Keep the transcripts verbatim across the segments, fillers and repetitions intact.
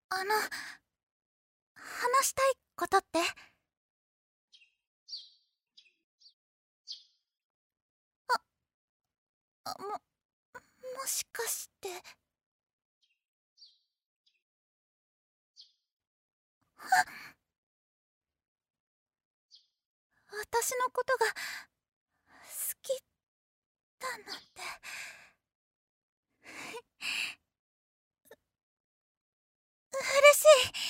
あの、話したいことって？あ、も、もしかして。私のことが好きだなんて。嬉しい。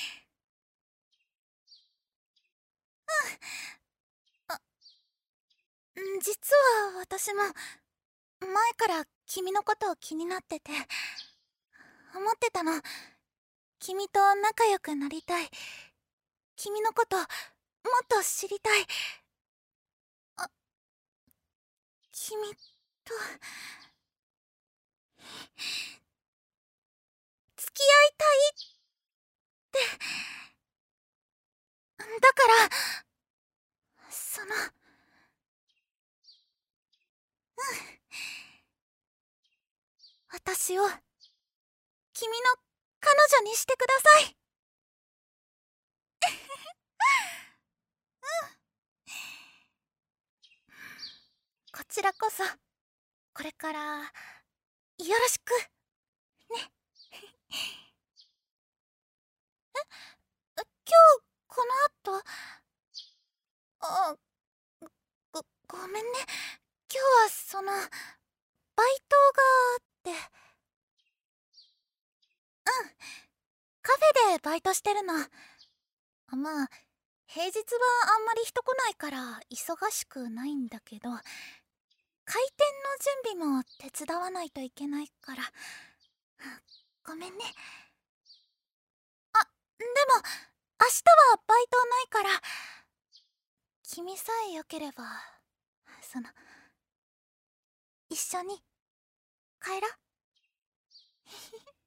あ、ん実は私も前から君のことを気になってて思ってたの。君と仲良くなりたい。君のこともっと知りたい。あ、君と付き合いたいって。だからその、私を君の彼女にしてください。こちらこそこれからよろしくね。え、今日この後。あ、ご、ごめんね。今日はそのバイトがあって。うん、カフェでバイトしてるの。まあ平日はあんまり人来ないから忙しくないんだけど、開店の準備も手伝わないといけないから。ごめんね。あ、でも明日はバイトないから、君さえよければその一緒に帰ら。